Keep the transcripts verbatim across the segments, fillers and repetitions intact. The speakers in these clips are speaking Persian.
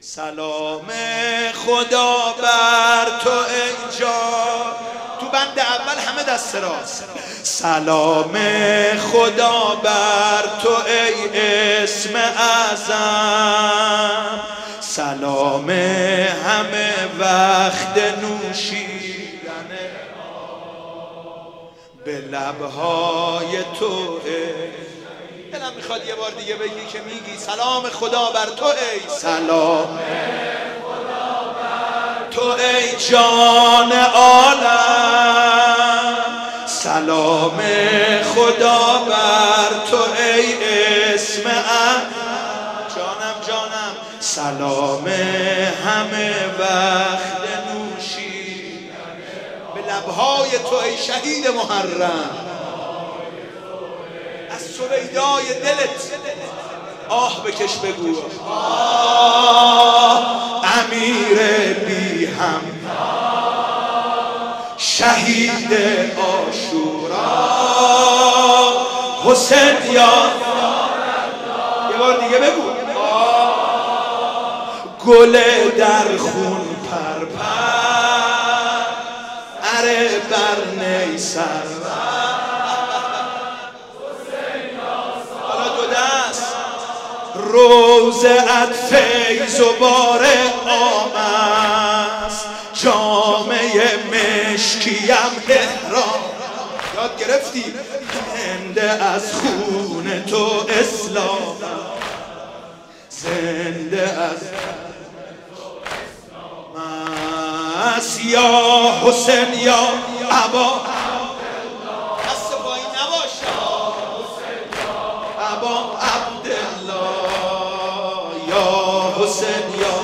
سلام خدا بر تو ای جان. تو بند اول همه دست راست. سلام خدا بر تو ای اسم اعظم، سلام همه وقت نوشیدن به لبهای تو. دلم میخواد یه بار دیگه بگی که میگی سلام خدا بر تو ای، سلام خدا بر تو ای جان عالم، سلام خدا بر تو ای اسم جانم جانم، سلام همه وقت نوشیدن به لبهای تو ای شهید محرم. از سویدای دلت آه بکش بگو آه امیر بی هم، شهید عاشورا حسین یا یه بار دیگه بگو گل در خون پر پر اره بر نیسر روزت فیض و بار آمست، جامعه مشکیم احرام. یاد گرفتی زنده از خون تو اسلام، زنده از مس یا حسین یا ابا دست پایین نباشه ابا حسین یا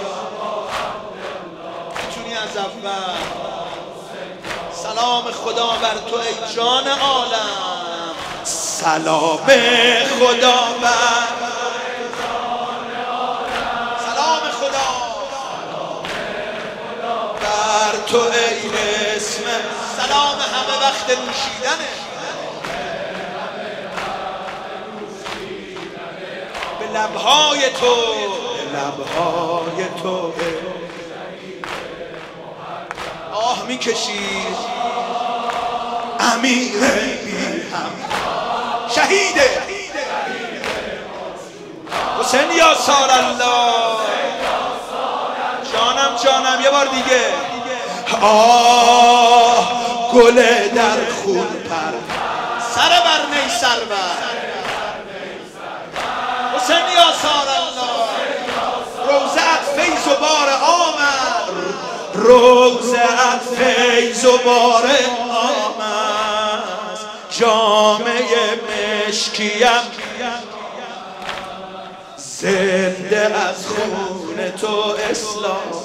میتونی از اول سلام خدا بر تو ای جان عالم، سلام خدا بر سلام خدا بر تو ای اسم، سلام همه وقت نوشیدنه به لبهای تو، لبهای تو. آه میکشی امیر بی هم، شهیده حسین یا سار الله. جانم جانم یه بار دیگه آه گل در خون پر سر بر نی سر بر حسین یا سار الله. روزت فیض و بار آمد، روزت فیض و بار آمد، جامعه مشکیم زنده از خون تو اسلام،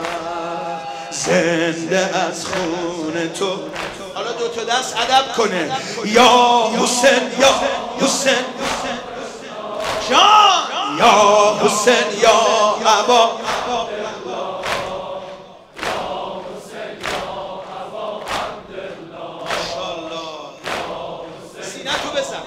زنده از خون تو. حالا دو تا دست ادب کنه یا حسین یا حسین جان یا حسین یا ابا سینه‌تو بزن.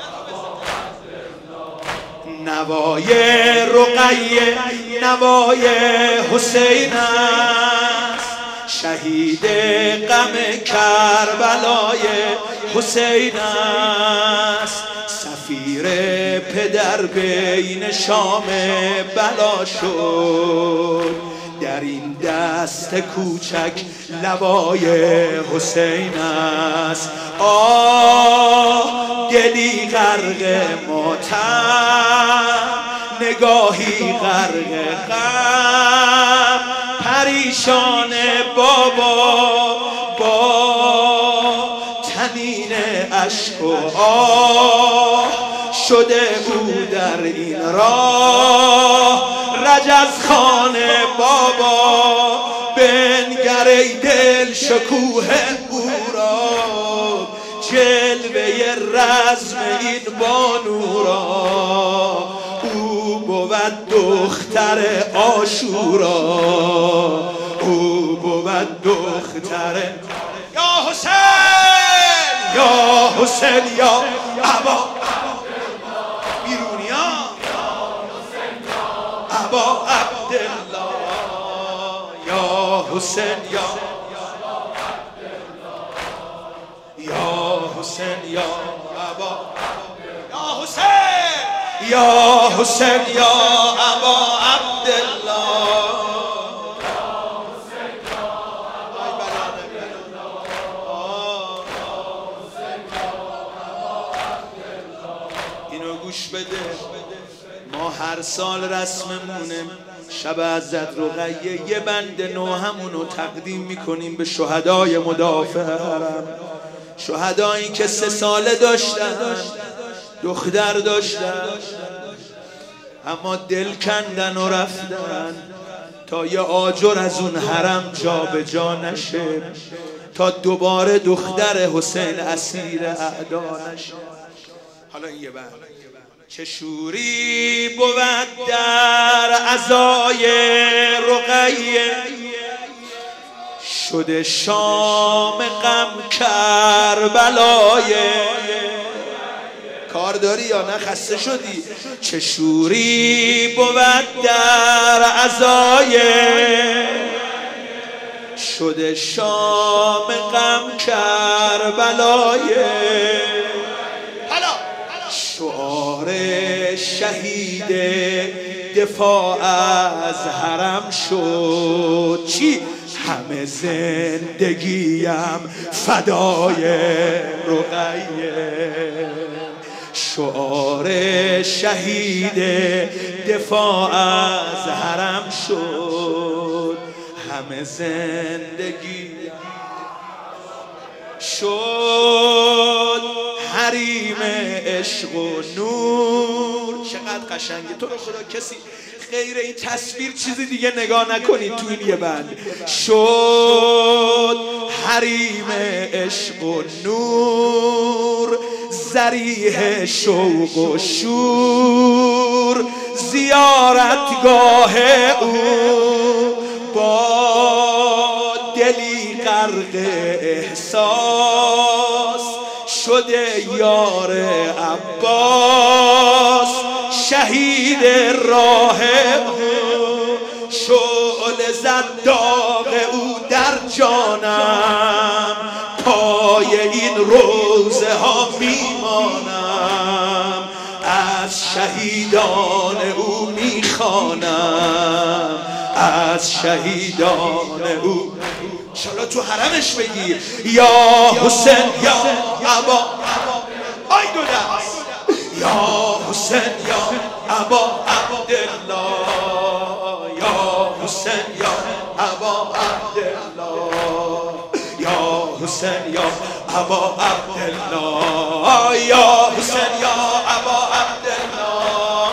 نوای رقیه نوای حسین است، شهید غم کربلای حسین است، سفیر پدر بین شام بلا شد، در این دست کوچک لوای حسین است. آه دلی غرق ماتم، نگاهی غرق غم، پریشان بابا با تنین اشک و آه، شده بود در این راه رجز خانه بابا، بنگر ای دل شکوه او را، جلوه رزم این بانو را، او بود دختر عاشورا، او بود دختر یا حسین یا حسین یا ابا بیرونیا ابا عبدالله حسین یا یا حسین یا ابا یا حسین یا حسین یا ابا عبدالله اینو گوش بده. ما هر سال رسممونه شب عزت رقیه یه بند نو همونو تقدیم میکنیم به شهدای مدافع حرم، شهدایی که سه ساله داشتن، دختر داشتن، اما دل کندن و رفتن تا یه آجر از اون حرم جا به جا نشه، تا دوباره دختر حسین اسیر اعدا نشه. حالا این یه بند چه شوری بود در عزای رقیه، شده شام غم کربلایه. کار داری یا نه خسته شدی؟ چه شوری بود در عزای شده شام غم کربلایه. شعار شهید دفاع از حرم شد، چی؟ همه زندگیم فدای رقیه. شعار شهید دفاع از حرم شد، همه زندگیم شد حریم عشق و نور. چقدر قشنگه. تو رو خدا کسی غیر این تصویر چیزی دیگه نگاه نکنید تو این یه بند. شد حریم عشق و نور، ذریح شوق و شور، زیارتگاه او با دلی غرق احساس، شده یار عباس شهید راه او. شعله زد داغ او در جانم، پای این روزه ها میمانم، از شهیدان او میخوانم، از شهیدان او. انشالله تو حرمش بگیر یا حسین یا ابا، آی دو دست، یا حسین یا ابا عبدالله، یا حسین یا ابا عبدالله، یا حسین یا ابا عبدالله، یا حسین یا ابا عبدالله،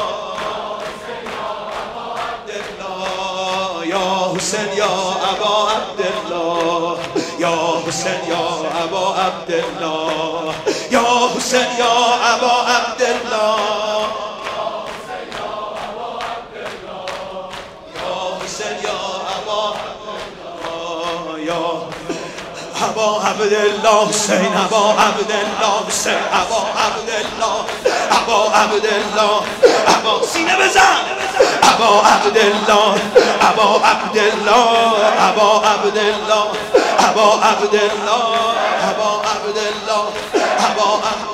یا حسین یا ابا عبدالله، یا حسین یا ابا عبدالله، یا حسین یا ابا عبدالله، یا حسین یا ابا عبدالله، یا ابا عبدالله حسین ابا عبدالله حسین ابا عبدالله ابا عبدالله ابا سینه بزن ابا عبدالله ابا عبدالله ابا عبدالله ابا عبدالله ابا عبدالله ابا